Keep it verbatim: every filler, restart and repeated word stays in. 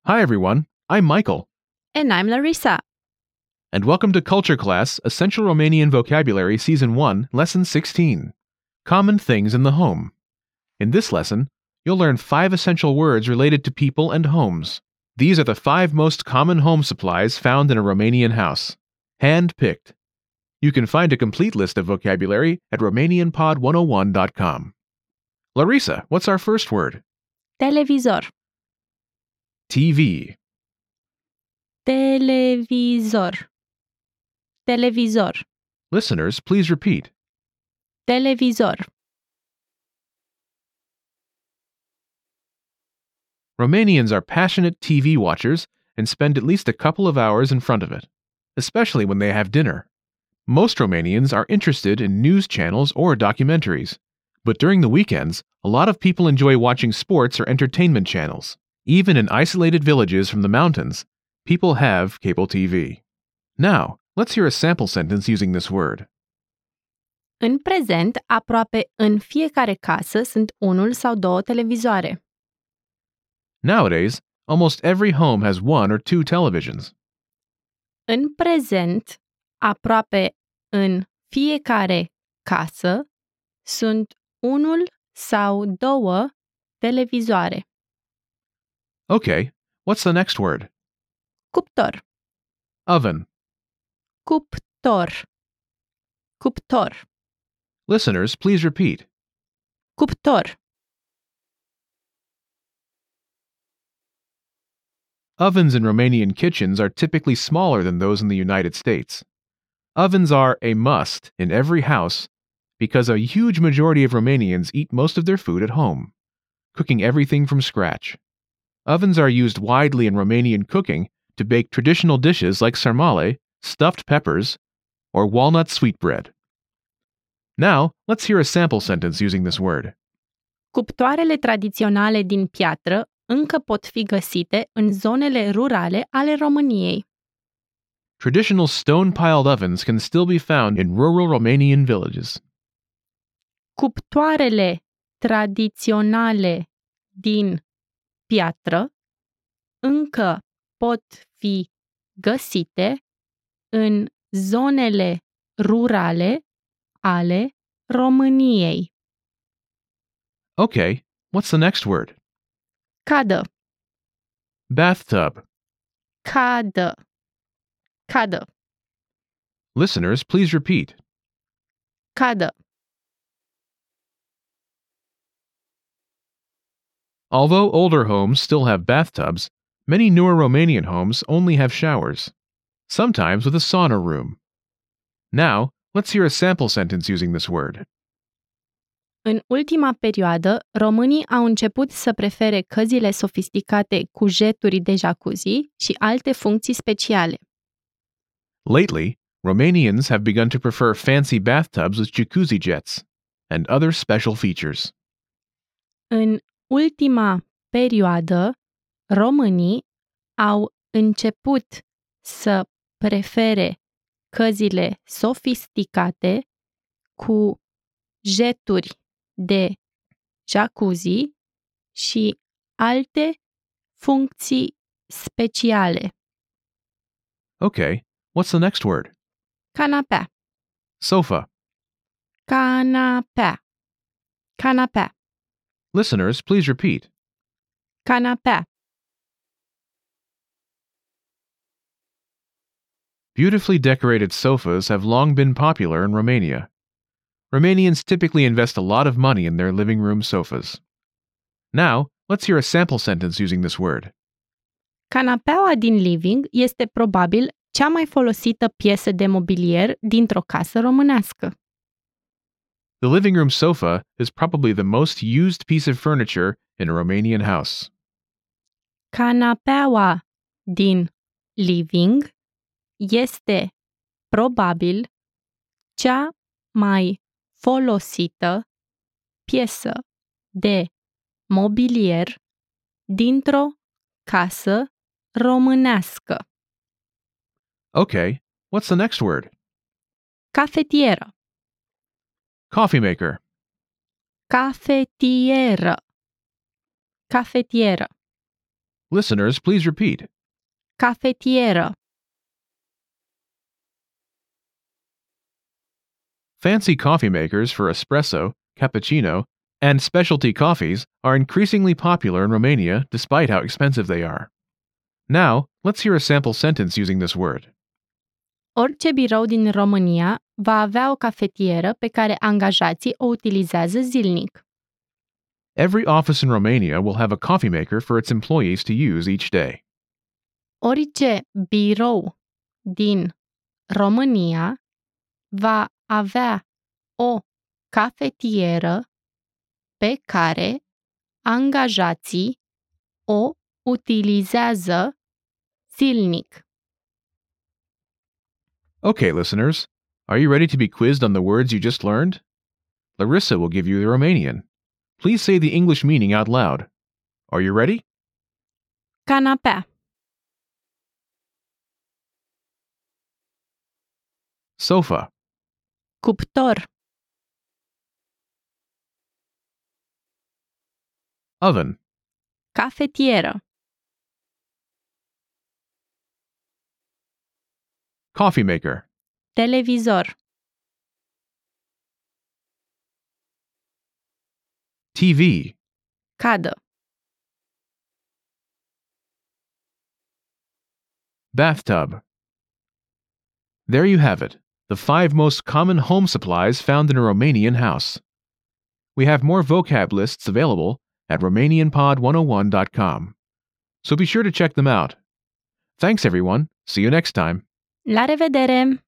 Hi, everyone. I'm Michael. And I'm Larissa. And welcome to Culture Class, Essential Romanian Vocabulary Season one, Lesson sixteen. Common Things in the Home. In this lesson, you'll learn five essential words related to people and homes. These are the five most common home supplies found in a Romanian house. Hand-picked. You can find a complete list of vocabulary at romanian pod one oh one dot com. Larissa, what's our first word? Televizor. T V. Televizor. Televizor. Listeners, please repeat. Televizor. Romanians are passionate T V watchers and spend at least a couple of hours in front of it, especially when they have dinner. Most Romanians are interested in news channels or documentaries, but during the weekends, a lot of people enjoy watching sports or entertainment channels. Even in isolated villages from the mountains, people have cable T V. Now, let's hear a sample sentence using this word. În prezent, aproape în fiecare casă sunt unul sau două televizoare. Nowadays, almost every home has one or two televisions. În prezent, aproape în fiecare casă sunt unul sau două televizoare. Okay, what's the next word? Cuptor. Oven. Cuptor. Cuptor. Listeners, please repeat. Cuptor. Ovens in Romanian kitchens are typically smaller than those in the United States. Ovens are a must in every house because a huge majority of Romanians eat most of their food at home, cooking everything from scratch. Ovens are used widely in Romanian cooking to bake traditional dishes like sarmale, stuffed peppers, or walnut sweetbread. Now, let's hear a sample sentence using this word. Cuptoarele tradiționale din piatră încă pot fi găsite în zonele rurale ale României. Traditional stone-piled ovens can still be found in rural Romanian villages. Cuptoarele tradiționale din piatră încă pot fi găsite în zonele rurale ale României. Okay, what's the next word? Cadă. Bathtub. Cadă. Cadă. Listeners, please repeat. Cadă. Although older homes still have bathtubs, many newer Romanian homes only have showers, sometimes with a sauna room. Now, let's hear a sample sentence using this word. În ultima perioadă, românii au început să prefere căzile sofisticate cu jeturi de jacuzzi și alte funcții speciale. Lately, Romanians have begun to prefer fancy bathtubs with jacuzzi jets and other special features. În ultima perioadă, românii au început să prefere căzile sofisticate cu jeturi de jacuzzi și alte funcții speciale. Okay, what's the next word? Canapea. Sofa. Canapea. Canapea. Listeners, please repeat. Canapea. Beautifully decorated sofas have long been popular in Romania. Romanians typically invest a lot of money in their living room sofas. Now, let's hear a sample sentence using this word. Canapeaua din living este probabil cea mai folosită piesă de mobilier dintr-o casă românească. The living room sofa is probably the most used piece of furniture in a Romanian house. Canapeaua din living este probabil cea mai folosită piesă de mobilier dintr-o casă românească. Okay, what's the next word? Cafetieră. Coffee maker. Cafetieră. Cafetieră. Listeners, please repeat. Cafetieră. Fancy coffee makers for espresso, cappuccino, and specialty coffees are increasingly popular in Romania despite how expensive they are. Now, let's hear a sample sentence using this word. Orice birou din România va avea o cafetieră pe care angajații o utilizează zilnic. Every office in Romania will have a coffee maker for its employees to use each day. Orice birou din România va avea o cafetieră pe care angajații o utilizează zilnic. Okay, listeners, are you ready to be quizzed on the words you just learned? Larissa will give you the Romanian. Please say the English meaning out loud. Are you ready? Canapea. Sofa. Cuptor. Oven. Cafetieră. Coffee maker. Televizor. T V. Cadă. Bathtub. There you have it, the five most common home supplies found in a Romanian house. We have more vocab lists available at romanian pod one oh one dot com, so be sure to check them out. Thanks, everyone. See you next time. La revedere!